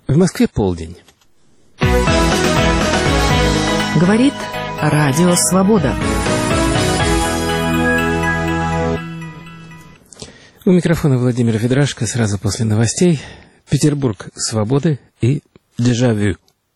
В Москве полдень. Говорит Радио Свобода. У микрофона Владимир Ведрашко. Сразу после новостей Петербург свободы и дежавю.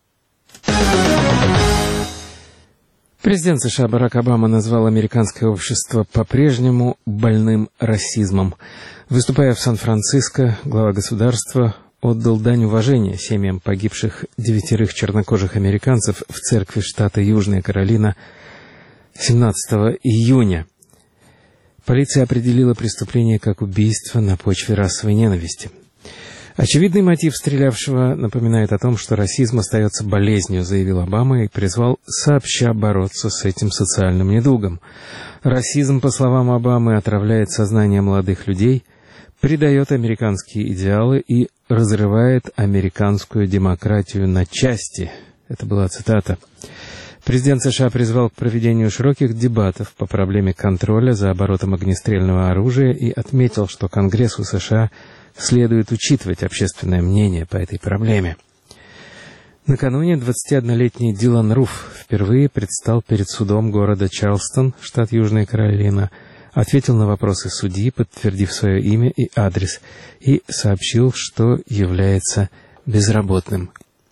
Президент США Барак Обама назвал американское общество по-прежнему больным расизмом. Выступая в Сан-Франциско, глава государства отдал дань уважения семьям погибших 9 чернокожих американцев в церкви штата Южная Каролина 17 июня. Полиция определила преступление как убийство на почве расовой ненависти. Очевидный мотив стрелявшего напоминает о том, что расизм остается болезнью, заявил Обама и призвал сообща бороться с этим социальным недугом. Расизм, по словам Обамы, отравляет сознание молодых людей, предает американские идеалы и разрывает американскую демократию на части. Это была цитата. Президент США призвал к проведению широких дебатов по проблеме контроля за оборотом огнестрельного оружия и отметил, что Конгрессу США следует учитывать общественное мнение по этой проблеме. Накануне 21-летний Дилан Руф впервые предстал перед судом города Чарльстон, штат Южная Каролина, ответил на вопросы судьи, подтвердив свое имя и адрес, и сообщил, что является безработным.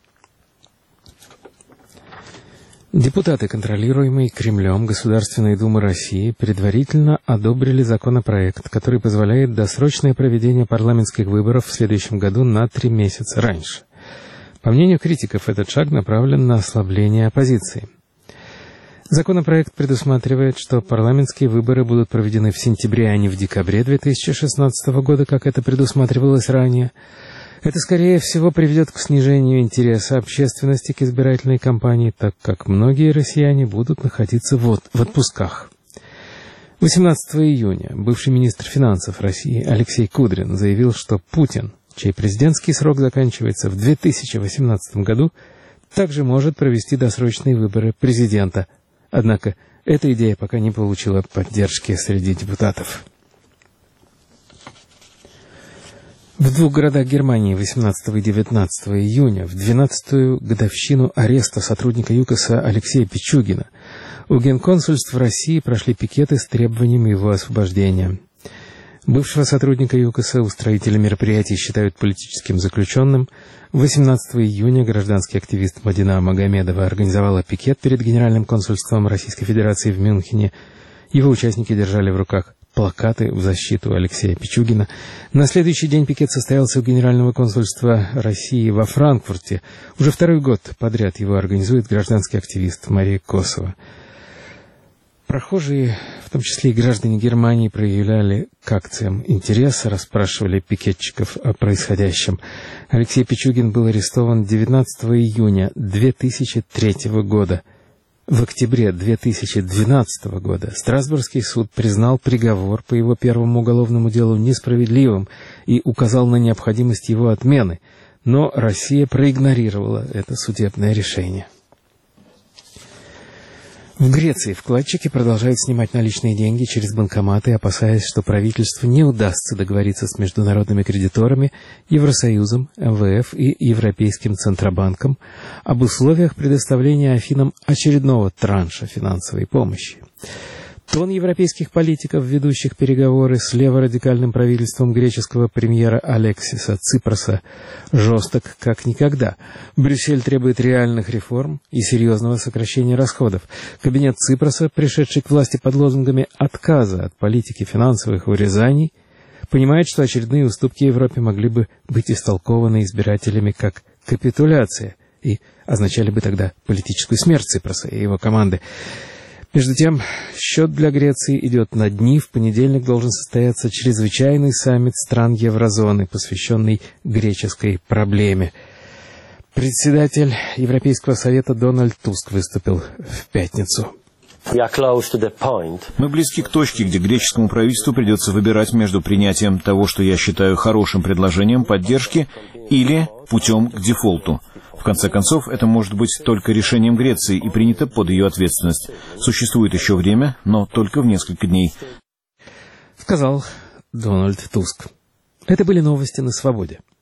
Депутаты, контролируемые Кремлем Государственной Думы России, предварительно одобрили законопроект, который позволяет досрочное проведение парламентских выборов в следующем году на 3 месяца раньше. По мнению критиков, этот шаг направлен на ослабление оппозиции. Законопроект предусматривает, что парламентские выборы будут проведены в сентябре, а не в декабре 2016 года, как это предусматривалось ранее. Это, скорее всего, приведет к снижению интереса общественности к избирательной кампании, так как многие россияне будут находиться в отпусках. 18 июня бывший министр финансов России Алексей Кудрин заявил, что Путин, чей президентский срок заканчивается в 2018 году, также может провести досрочные выборы президента. Однако эта идея пока не получила поддержки среди депутатов. В 2 городах Германии 18 и 19 июня, в 12-ю годовщину ареста сотрудника ЮКОСа Алексея Пичугина, у генконсульств в России прошли пикеты с требованием его освобождения. Бывшего сотрудника ЮКОСа устроители мероприятий считают политическим заключенным. 18 июня гражданский активист Мадина Магомедова организовала пикет перед Генеральным консульством Российской Федерации в Мюнхене. Его участники держали в руках плакаты в защиту Алексея Пичугина. На следующий день пикет состоялся у Генерального консульства России во Франкфурте. Уже 2-й год подряд его организует гражданский активист Мария Косова. Прохожие, в том числе и граждане Германии, проявляли к акциям интерес, расспрашивали пикетчиков о происходящем. Алексей Пичугин был арестован 19 июня 2003 года. В октябре 2012 года Страсбургский суд признал приговор по его первому уголовному делу несправедливым и указал на необходимость его отмены, но Россия проигнорировала это судебное решение. В Греции вкладчики продолжают снимать наличные деньги через банкоматы, опасаясь, что правительству не удастся договориться с международными кредиторами, Евросоюзом, МВФ и Европейским Центробанком об условиях предоставления Афинам очередного транша финансовой помощи. Тон европейских политиков, ведущих переговоры с леворадикальным правительством греческого премьера Алексиса Ципроса, жесток как никогда. Брюссель требует реальных реформ и серьезного сокращения расходов. Кабинет Ципроса, пришедший к власти под лозунгами отказа от политики финансовых урезаний, понимает, что очередные уступки Европе могли бы быть истолкованы избирателями как капитуляция и означали бы тогда политическую смерть Ципроса и его команды. Между тем, счет для Греции идет на дни. В понедельник должен состояться чрезвычайный саммит стран еврозоны, посвященный греческой проблеме. Председатель Европейского совета Дональд Туск выступил в пятницу. Мы близки к точке, где греческому правительству придется выбирать между принятием того, что я считаю хорошим предложением поддержки, или путем к дефолту. В конце концов, это может быть только решением Греции и принято под ее ответственность. Существует еще время, но только в несколько дней. Сказал Дональд Туск. Это были новости на «Свободе».